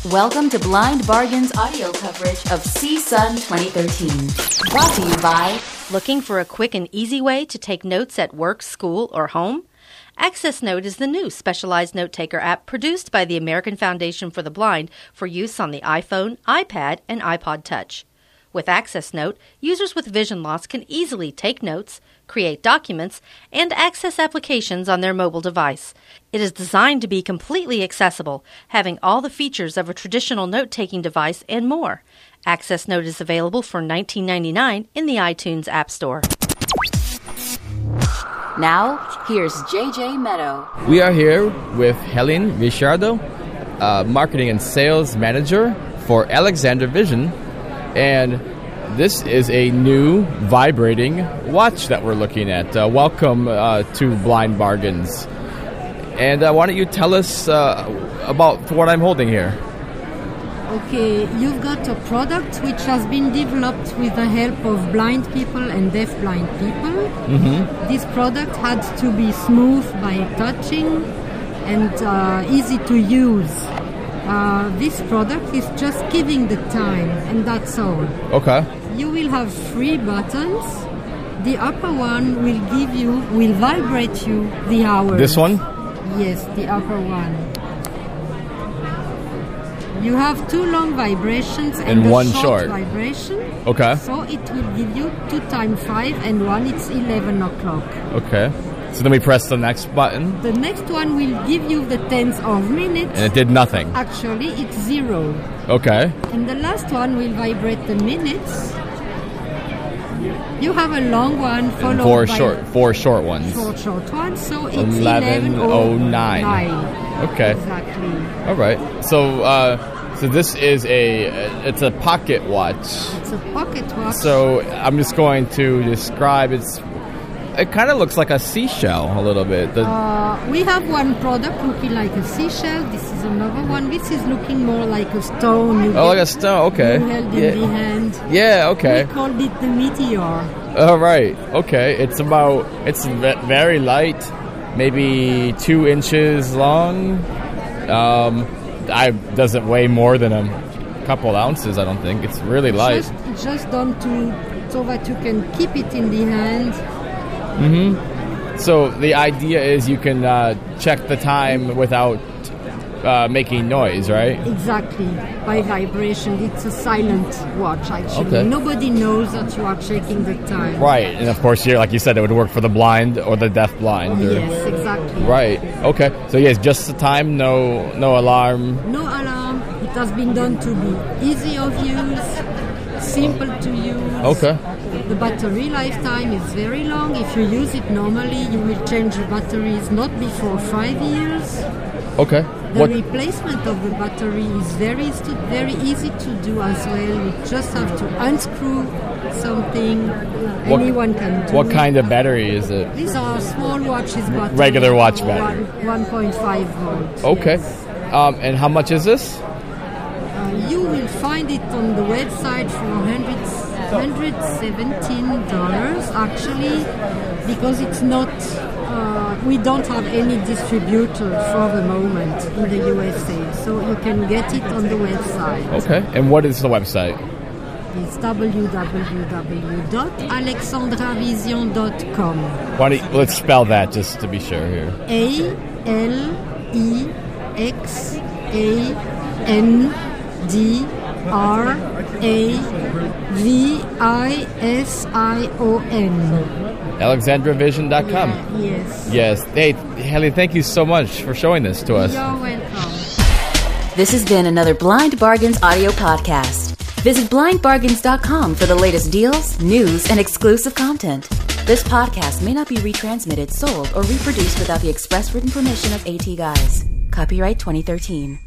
Welcome to Blind Bargain's audio coverage of CSUN 2013. Brought to you by... Looking for a quick and easy way to take notes at work, school, or home? Access Note is the new specialized note-taker app produced by the American Foundation for the Blind for use on the iPhone, iPad, and iPod Touch. With Access Note, users with vision loss can easily take notes, create documents, and access applications on their mobile device. It is designed to be completely accessible, having all the features of a traditional note-taking device and more. Access Note is available for $19.99 in the iTunes App Store. Now, here's JJ Meadow. We are here with Helene Richardo, Marketing and Sales Manager for Alexandra Vision. And this is a new vibrating watch that we're looking at. Welcome to Blind Bargains. And why don't you tell us about what I'm holding here? Okay, you've got a product which has been developed with the help of blind people and deaf-blind people. Mm-hmm. This product had to be smooth by touching and easy to use. This product is just giving the time, and that's all. Okay. You will have 3 buttons. The upper one will vibrate you the hours. This one? Yes, the upper one. You have 2 long vibrations and one short vibration. Okay. So it will give you 2 times 5, and one it's 11 o'clock. Okay. So then we press the next button. The next one will give you the tenths of minutes. And it did nothing. Actually, it's 0. Okay. And the last one will vibrate the minutes. You have a long one followed by... 4 short ones. 4 short ones, so it's 11:09. Okay. Exactly. All right. So this is it's a pocket watch. It's a pocket watch. So I'm just going to describe it kind of looks like a seashell a little bit. We have one product looking like a seashell. This is another one. This is looking more like a stone. Like a stone, okay. You held in the hand. Yeah, okay. We called it the Meteor. All right, okay. It's very light, maybe 2 inches long. Doesn't weigh more than a couple ounces, I don't think. It's really light. It's just done so that you can keep it in the hand. Mm-hmm. So the idea is you can check the time without making noise, right? Exactly, by vibration. It's a silent watch, actually. Okay. Nobody knows that you are checking the time. Right, and of course, like you said, it would work for the blind or the deaf-blind. Yes, exactly. Right, okay. So yes, just the time, no alarm. No alarm. It has been done to be easy of use, simple to use. Okay. The battery lifetime is very long. If you use it normally, you will change the batteries not before 5 years. Okay. The replacement of the battery is very easy to do as well. You just have to unscrew something. Anyone can do. What kind of battery is it? These are small watches battery. Regular watch battery. 1.5 volts. Okay. Yes. And how much is this? You will find it on the website for $117 actually, because it's not we don't have any distributor for the moment in the USA, so you can get it on the website. Okay. And what is the website? It's www.alexandravision.com. Let's spell that just to be sure here. AlexandraVision. AlexandraVision.com. Yes. Yes. Hey, Helene, thank you so much for showing this to us. You're welcome. This has been another Blind Bargains audio podcast. Visit blindbargains.com for the latest deals, news, and exclusive content. This podcast may not be retransmitted, sold, or reproduced without the express written permission of AT Guys. Copyright 2013.